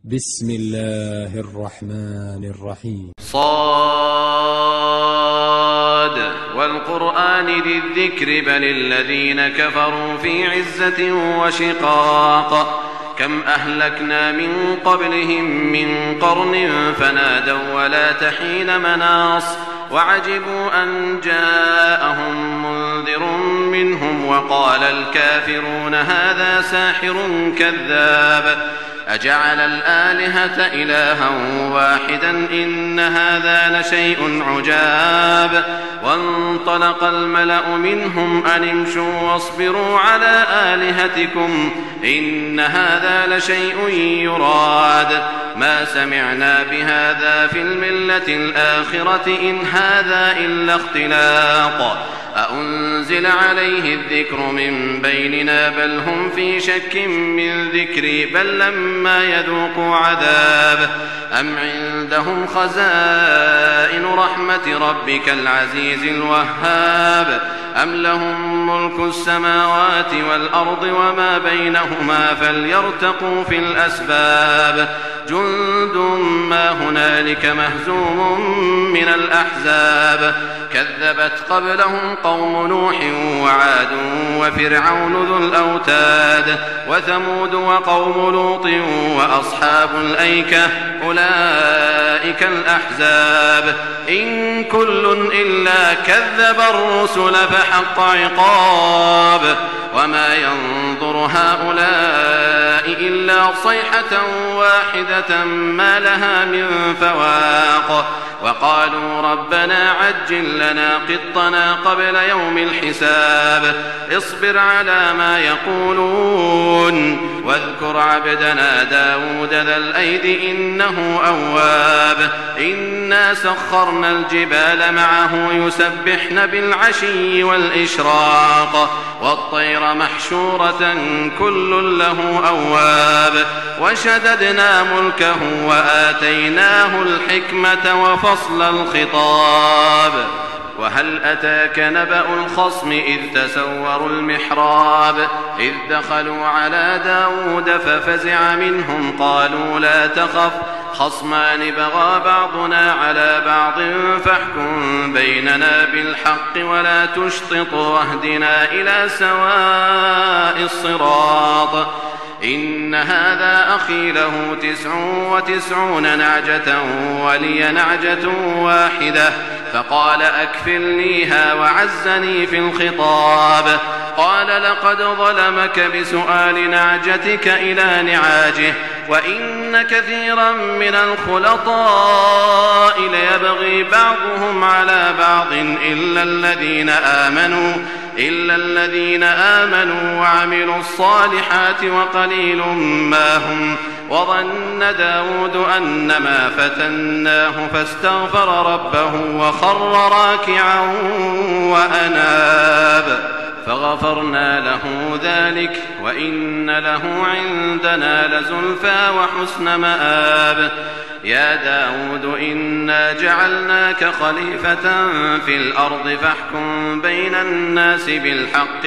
بسم الله الرحمن الرحيم. صاد والقرآن ذي الذكر بل الذين كفروا في عزة وشقاق كم أهلكنا من قبلهم من قرن فنادوا ولا تحين مناص وعجبوا أن جاءهم منذر منهم وقال الكافرون هذا ساحر كذاب أجعل الآلهة إلها واحدا إن هذا لشيء عجاب وانطلق الملأ منهم أن امشوا واصبروا على آلهتكم إن هذا لشيء يراد ما سمعنا بهذا في الملة الآخرة إن هذا إلا اختلاق أأنزل عليه الذكر من بيننا بل هم في شك من ذكري بل لما يذوقوا عذاب أم عندهم خزائن رحمة ربك العزيز الوهاب أم لهم ملك السماوات والأرض وما بينهما فليرتقوا في الأسباب جند ما هنالك مهزوم من الأحزاب كذبت قبلهم قوم نوح وعاد وفرعون ذو الأوتاد وثمود وقوم لوط وأصحاب الأيكة أولئك الأحزاب إن كل إلا كذب الرسل فحق عقاب وما ينظر هؤلاء إلا صيحة واحدة ما لها من فواق وقالوا ربنا عجل لنا قطنا قبل يوم الحساب اصبر على ما يقولون واذكر عبدنا داود ذا الأيد إنه أواب إنا سخرنا الجبال معه يسبحن بالعشي والإشراق والطير محشورة كل له أواب وشددنا ملكه وآتيناه الحكمة وفصل الخطاب وهل أتاك نبأ الخصم إذ تسوروا المحراب إذ دخلوا على داود ففزع منهم قالوا لا تخف خصمان بغى بعضنا على بعض فاحكم بيننا بالحق ولا تشطط واهدنا إلى سواء الصراط إن هذا أخي له 99 نعجة ولي نعجة واحدة فقال أكفلنيها وعزني في الخطاب قال لقد ظلمك بسؤال نعجتك إلى نعاجه وإن كثيرا من الخلطاء ليبغي بعضهم على بعض إلا الذين آمنوا وعملوا الصالحات وقليل ما هم وظن داود أنما فتناه فاستغفر ربه وخر راكعا وأناب فغفرنا له ذلك وإن له عندنا لزلفى وحسن مآب يا داود إنا جعلناك خليفة في الأرض فاحكم بين الناس بالحق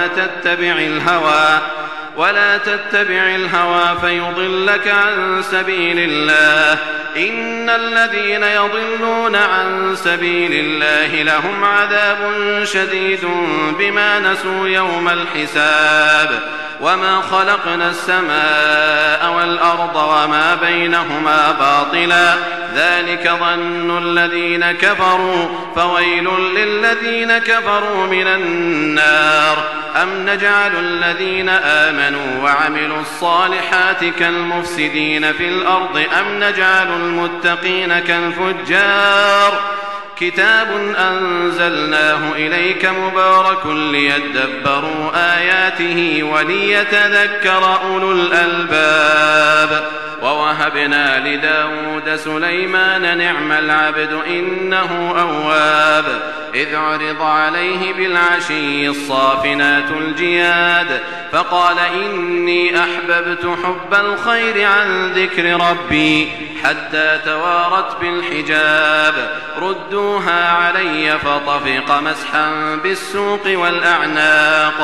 ولا تتبع الهوى فيضلك عن سبيل الله إن الذين يضلون عن سبيل الله لهم عذاب شديد بما نسوا يوم الحساب وما خلقنا السماء والأرض وما بينهما باطلا ذلك ظن الذين كفروا فويل للذين كفروا من النار أم نجعل الذين آمنوا وعملوا الصالحات كالمفسدين في الأرض أم نجعل المتقين كالفجار كتاب أنزلناه إليك مبارك ليدبروا آياته وليتذكر أولو الألباب ووهبنا لداود سليمان نعم العبد إنه أواب إذ عرض عليه بالعشي الصافنات الجياد فقال إني أحببت حب الخير عن ذكر ربي حتى توارت بالحجاب ردوها علي فطفق مسحا بالسوق والأعناق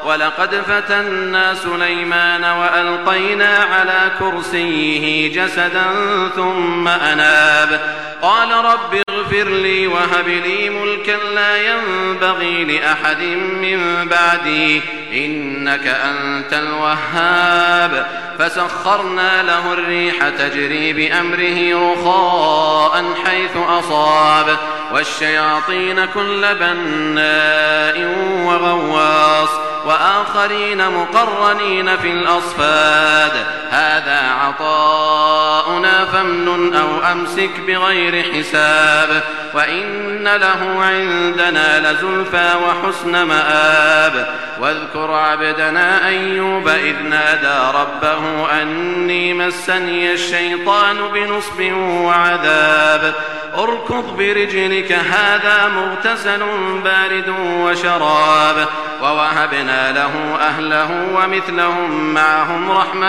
ولقد فتنا سليمان وألقينا على كرسيه جسدا ثم أناب قال رب اغفر لي وهب لي ملكا لا ينبغي لأحد من بعدي إنك أنت الوهاب فسخرنا له الريح تجري بأمره رخاء حيث أصاب والشياطين كل بناء وغواص وآخرين مقرنين في الأصفاد هذا عطاؤنا فامنن أو أمسك بغير حساب وإن له عندنا لزلفى وحسن مآب واذكر عبدنا أيوب إذ نادى ربه أني مسني الشيطان بنصب وعذاب اركض برجلك هذا مغتسل بارد وشراب ووهبنا له أهله ومثلهم معهم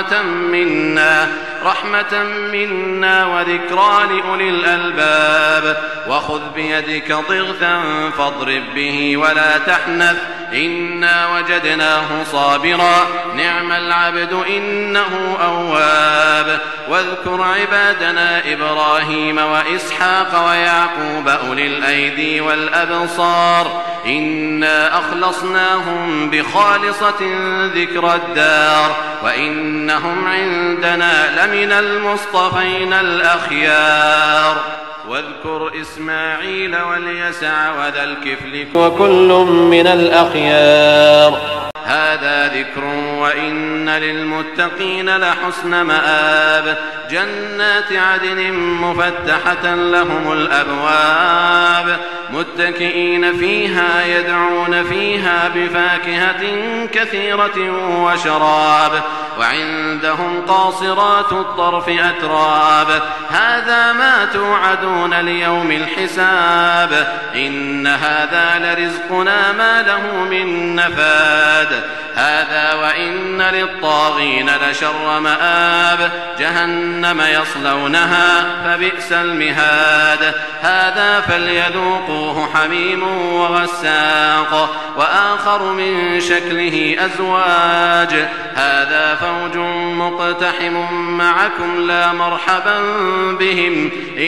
رحمة منا وذكرى لأولي الألباب وخذ بيدك ضغثا فاضرب به ولا تحنث إنا وجدناه صابرا نعم العبد إنه أواب واذكر عبادنا إبراهيم وإسحاق ويعقوب أولي الأيدي والأبصار إنا أخلصناهم بخالصة ذكر الدار وإنهم عندنا لمن المصطفين الأخيار واذكر إسماعيل واليسع وذا الكفل وكل من الأخيار هذا ذكر وإن للمتقين لحسن مآب جنات عدن مفتحة لهم الأبواب متكئين فيها يدعون فيها بفاكهة كثيرة وشراب وعندهم قاصرات الطرف أتراب هذا ما توعدون ليوم الحساب إن هذا لرزقنا ما له من نفاد هذا وإن للطاغين لشر مآب جهنم يصلونها فبئس المهاد هذا فليذوقوه حميم وغساق وآخر من شكله أزواج هذا فوج مقتحم معكم لا مرحبا بهم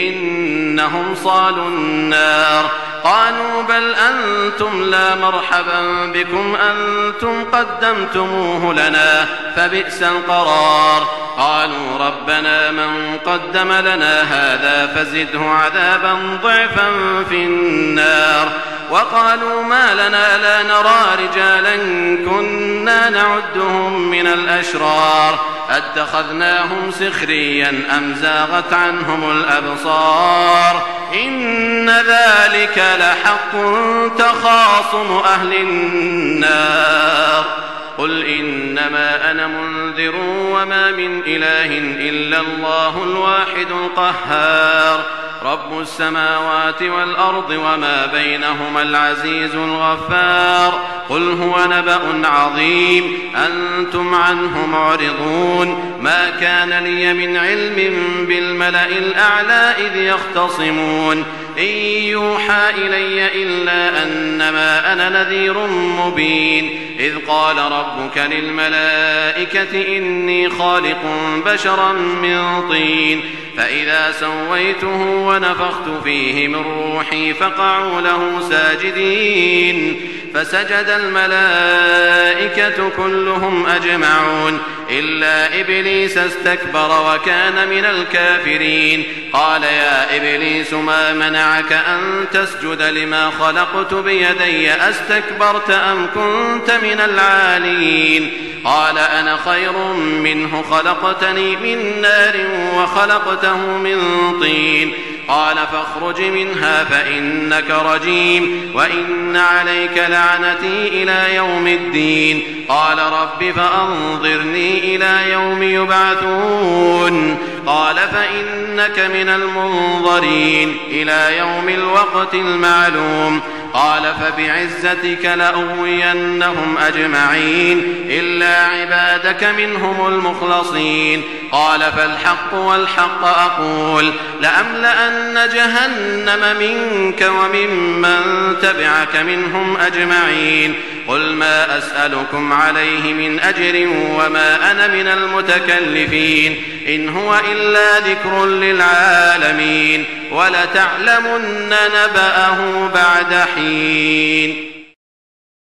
إنهم صالوا النار قالوا بل أنتم لا مرحبا بكم أنتم قدمتموه لنا فبئس القرار قالوا ربنا من قدم لنا هذا فزده عذابا ضعفا في النار وقالوا ما لنا لا نرى رجالا كنا نعدهم من الأشرار أتخذناهم سخريا أم زاغت عنهم الأبصار إن ذلك لحق تخاصم أهل النار قل إنما أنا منذر وما من إله إلا الله الواحد القهار رب السماوات والأرض وما بينهما العزيز الغفار قل هو نبأ عظيم أنتم عنه معرضون ما كان لي من علم بالملأ الأعلى إذ يختصمون إن يوحى إلي إلا أنما أنا نذير مبين إذ قال ربك للملائكة إني خالق بشرا من طين فإذا سويته ونفخت فيه من روحي فقعوا له ساجدين فسجد الملائكة كلهم أجمعون إلا إبليس استكبر وكان من الكافرين قال يا إبليس ما منعك أن تسجد لما خلقت بيدي أستكبرت أم كنت من العالين قال أنا خير منه خلقتني من نار وخلقته من طين قال فاخرج منها فإنك رجيم وإن عليك لعنتي إلى يوم الدين قال رب فأنظرني إلى يوم يبعثون قال فإنك من المنظرين إلى يوم الوقت المعلوم قال فبعزتك لأغوينهم أجمعين إلا عبادك منهم المخلصين قال فالحق والحق أقول لأملأن جهنم منك وممن تبعك منهم أجمعين قل ما أسألكم عليه من أجر وما أنا من المتكلفين إن هو إلا ذكر للعالمين ولتعلمن نبأه بعد حين.